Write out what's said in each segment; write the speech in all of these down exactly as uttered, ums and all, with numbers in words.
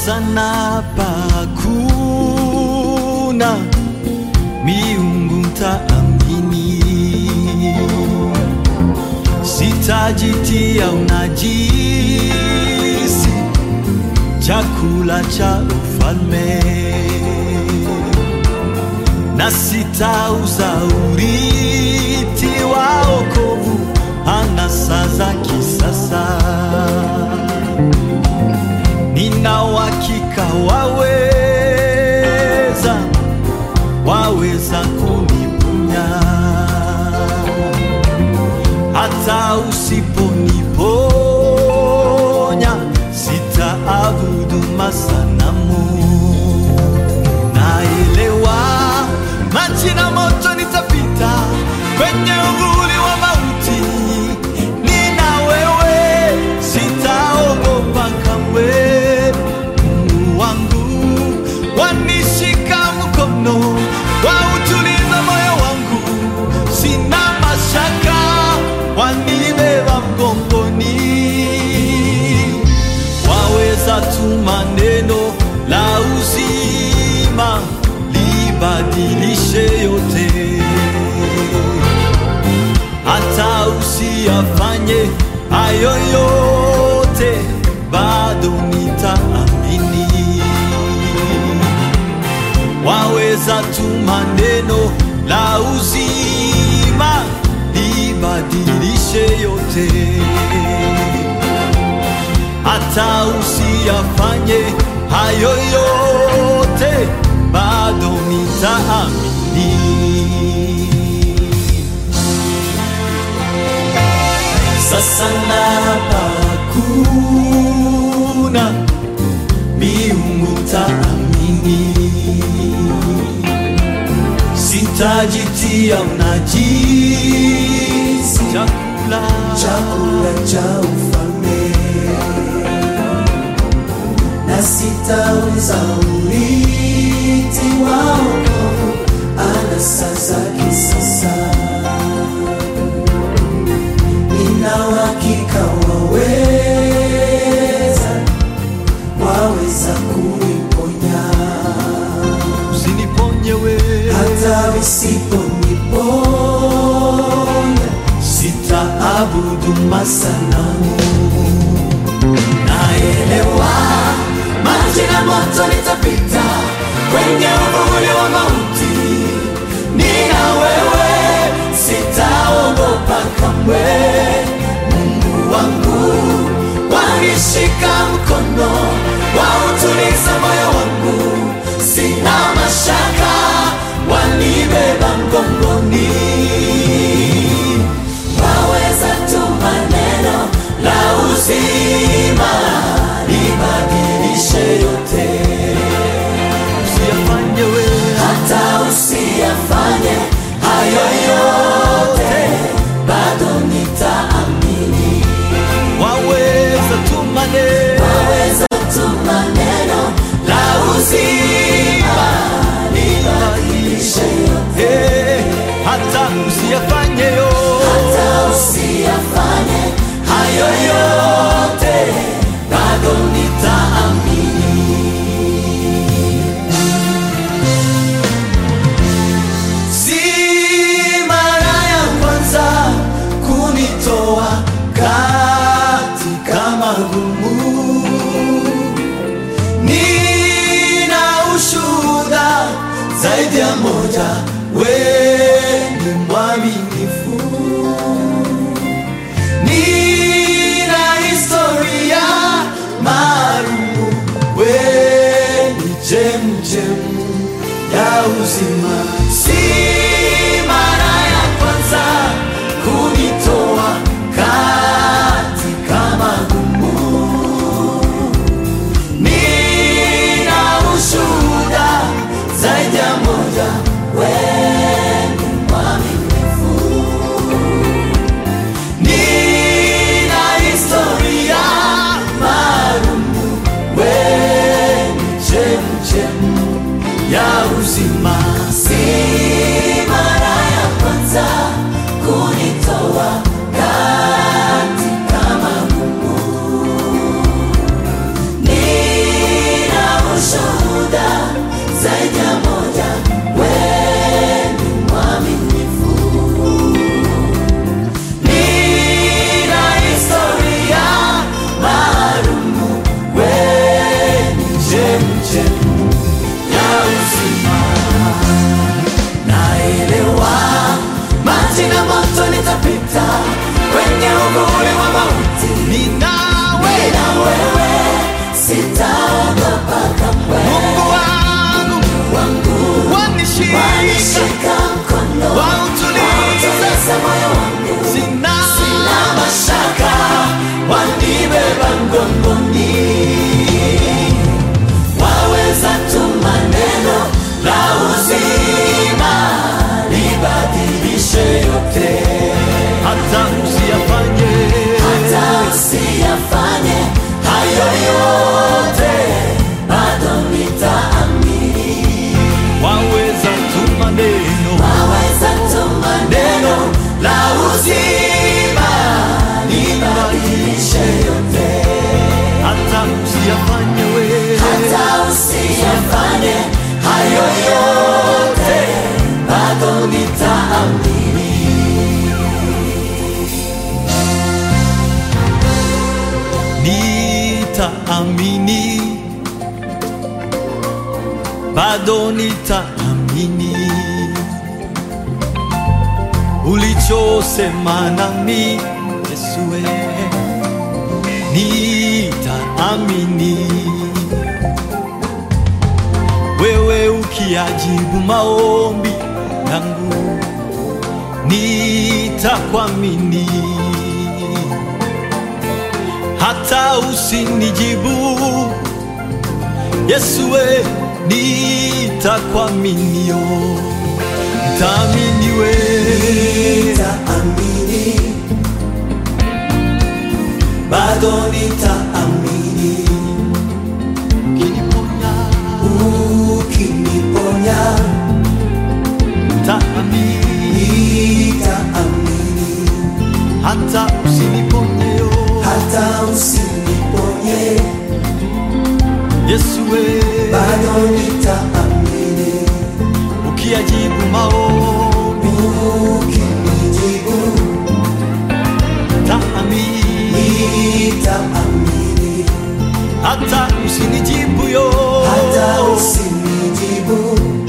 sasa napakuna miungu mtaamini, sitajitia unajisi chakula cha ufalme, na sitauza urithi wa wokovu anasa za kisasa. Nina uhakika waweza, waweza kuniponya hata usiponiponya, sitaabudu masanamu. Naelewa maji na moto nitapita, kwenye uvuli wa mauti nina wewe, sitaogopa kamwe. Mungu wangu wanishika mkono, wautuliza moyo wangu, sina mashaka, wanibeba mgongoni. Waweza tuma neno la uzima libadilishe yote, hata usiyafanye hayo yote, bado nitaamini. Waweza tuma neno la uzima libadilishe yote, hata usiyafanye hayo yote, bado nitaamini. Sasa napakuna miungu mtaamini, sitajitia unajisi chakula, chakula cha ufalme, na sitauza urithi wa wokovu anasa za kisasa. Nina uhakika waweza, waweza kuniponya, usiniponye wewe hata usiponiponya, sitaabudu masanamu. naelewa maji na moto nitapita, kwenye uvuli wa mauti nina wewe, sitaogopa kamwe. Mungu wangu wanishika mkono, wautuliza moyo wangu, sina mashaka, wanibeba mgongoni. Waweza tuma neno la uzima libadilishe yote, Usiyafanye wewe, hata usiyafanye hayo yote, bado nitaamini. waweza tuma neno, Waweza tuma neno la uzima libadilishe yote, eh, hata usiyafanye yo, hata usiyafanye hayo yote, bado nitaamini. Si mara ya kwanza kunitoa katika magumu, nina ushuhuda zaidi ya moja, wewe ni mwaminifu. Nina historia maalumu, wewe ni chemchemu ya uzima. Si mara ya kwanza kunitoa katika magumu, nina ushuhuda zaidi ya moja, wewe ni mwaminifu. Nina historia maalumu, wewe ni chemchemu ya uzima. Si kwenye uvuli wa mauti, ni nawe, na wewe sitaogopa kamwe. Mungu wangu, Wangu wanishika, wanishika mkono, wautuliza moyo wangu, sina, sina mashaka, wanibeba mgongoni. Waweza tuma neno la uzima libadilishe yote, hata usiyafanye, hata usiyafanye hayo yote, bado nitaamini. waweza tuma neno, Waweza tuma neno la uzima libadilishe yote, hata usiyafanye wewe, hata usiyafanye hayo yote, bado nitaamini. nitaamini, bado nitaamini ulichosema nami Yesu, nitaamini wewe ukiajibu maombi yangu, nitakuamini hata usinijibu Yesu, nitakuaminio, nitaamini wewe, Nitaamini, bado nitaamini, ukiniponya, ukiniponya, nitaamini nitaamini, hata usiniponye, hata usiniponye, Yesu, bado nitaamini, ukiajibu maombi ukinijibu, nitaamini nitaamini, hata usinijibu yo, hata usinijibu,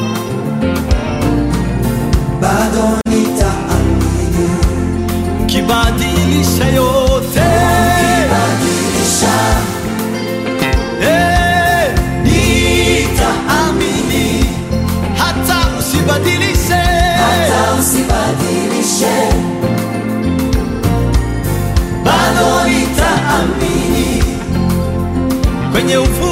bado nitaamini. kibadilisha yote, Badilisha, eh, nitaamini hata usibadilishe, hata usibadilishe, bado nitaamini. kwenye ufu